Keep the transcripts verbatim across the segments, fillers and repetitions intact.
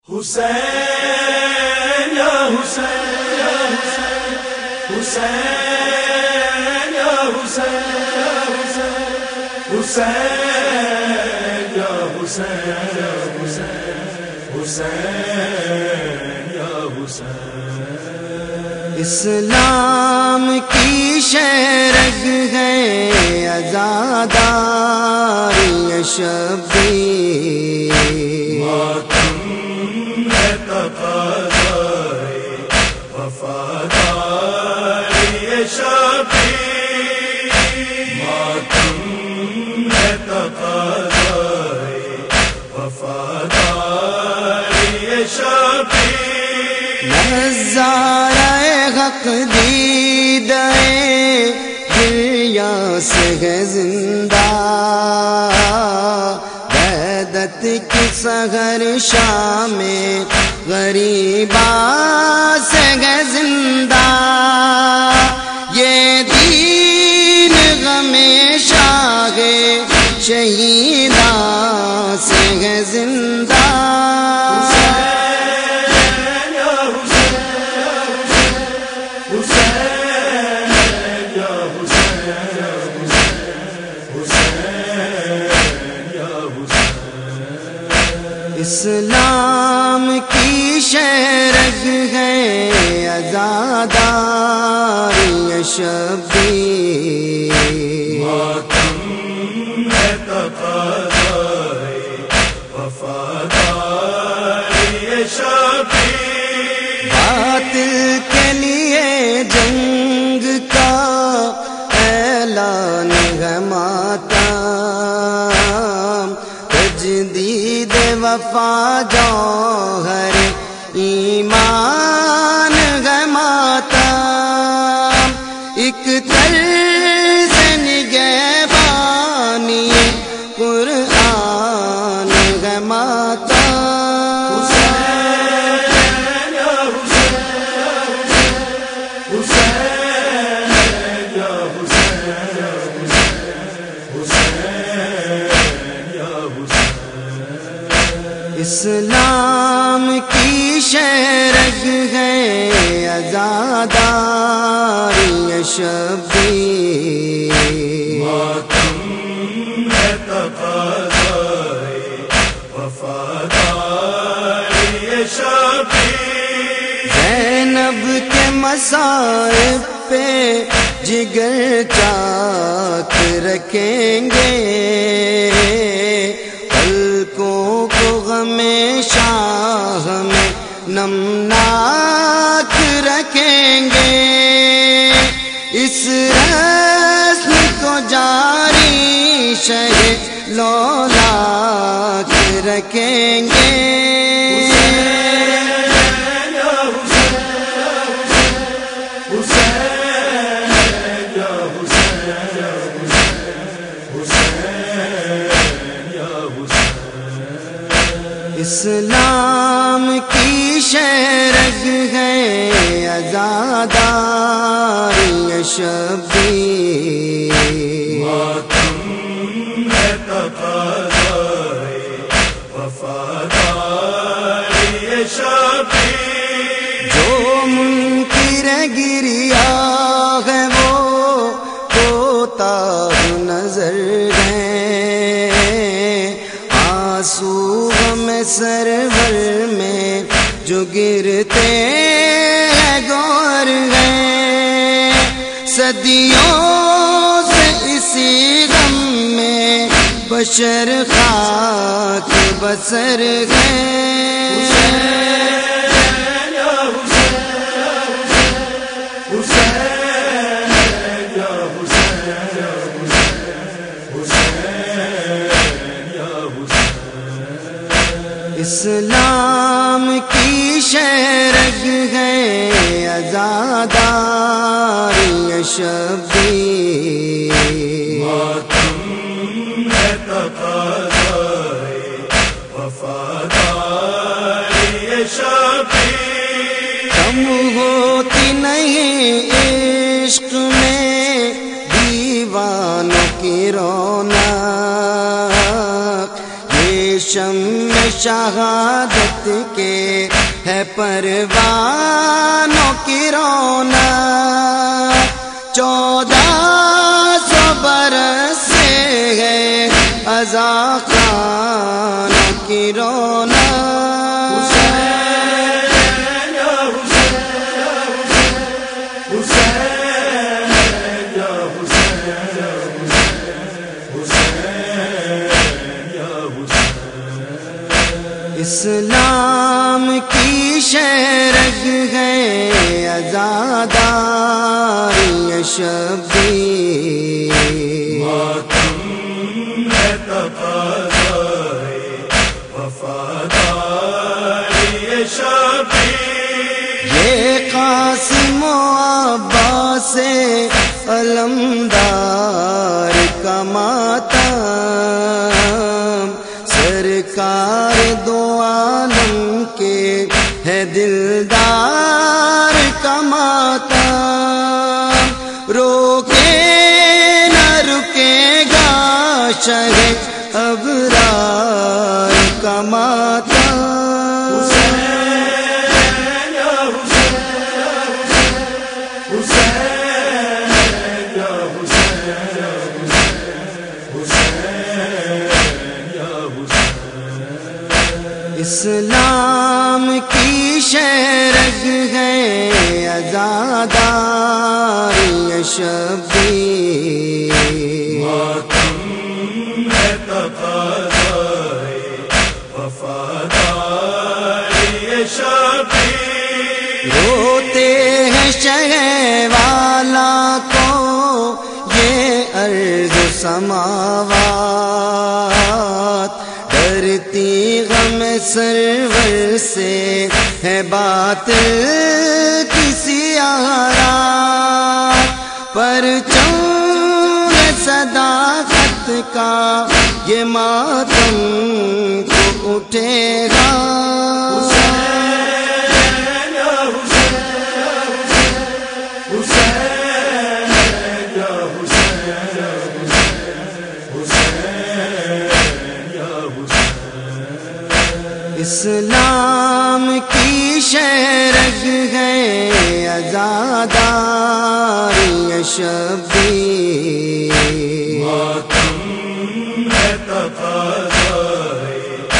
حسین یا حسین یا حسین حسین یا حسین حسین یا حسین حسین یا حسین اسلام کی شہرگ ہے عزاداری شبیر ماتم ہے تقاضائے وفاداری شبیر ماتم ہے تقاضائے وفاداری شبیر نظارہ حق دیدہ دریا سے ہے زندہ وحدت کی سحر شام غریبا سے ہے زندہ یہ دین غم شاہ شہیدہ سے ہے زندہ اسلام کی شہرگ ہے عزاداری شبیر ماتم ہے تقاضائے وفاداری شبیر باطل کے لیے جنگ کا اعلان ہے ماتم تجدید وفا جوہر ایمان ہے ماتم ایک طرز نگہبانی قرآن ہے ماتم اسلام کی شہرگ ہے عزاداری شبیر ماتم ہے تقاضائے وفاداری شبیر زینب کے مصائب پہ جگر چاک رکھیں گے پلکوں کو غم شاہ میں نمناک رکھیں گے اس رسم کو جاری شہ لولاک رکھیں گے اسلام کی شہرگ ہے عزاداری شبیر ماتم ہے تقاضائے وفاداری شبیر جو منکر گریا ہے وہ ہوتا نظر ہے آنسو میں سرور میں جو گرتے ہیں گور گئے صدیوں سے اسی غم میں بشر خاک بسر گئے اسلام کی شہرگ ہے عزاداری شبیر ماتم ہے تقاضائے وفاداری شبیر کم ہوتی نہیں عشق میں دیوانوں کی رونق شمع شہادت کے ہے پروانوں کی رونق، چودہ سو برس سے ہے عزا خانوں کی رونق۔ اسلام کی شہرگ ہے عزاداری شبیر، ماتم ہے تقاضائے وفاداری شبیر، یہ قاسم و عباس علمدار کا ماتم، سرکار دو عالم کے ہے دلدار کا ماتم، روکے نہ رکے گا شہ ابرار کا ماتم۔ اسلام کی شہرگ ہے عزاداری شبیر، ماتم ہے تقاضائے وفاداری شبیر، روتے ہیں شہر والا کو یہ ارض و سماوات، ڈرتی غم سرور سے ہے باطل کسی آرات، پرچم صداقت کا یہ ماتم کو اٹھے گا۔ اسلام کی شہرگ ہے عزاداری شبیر، ماتم ہے تقاضائے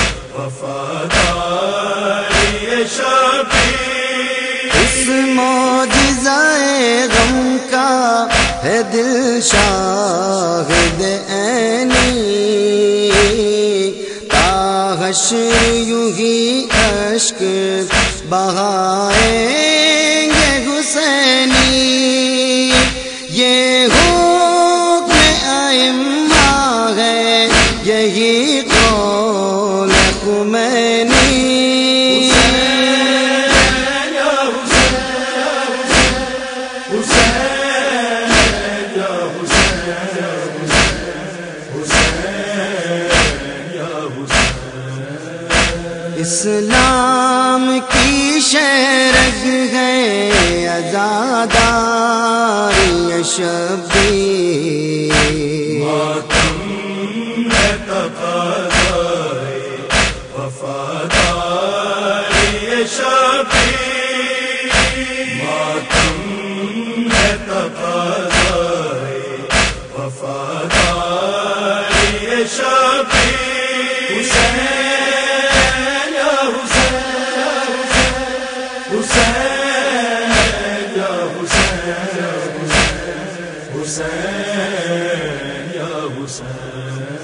وفاداری شبیر، اس معجزہ غم کا ہے دل شاہد عینی، حشر یوں ہی اشک بہائیں گے حسینی، یہ حکم ائمہ ہے یہی قول خمینی۔ اسلام کی شہرگ ہے عزاداری شبیر، ماتم ہے تقاضائے وفاداری شبیر، ماتم ہے تقاضائے وفاداری شبیر، حسین حسین یا حسین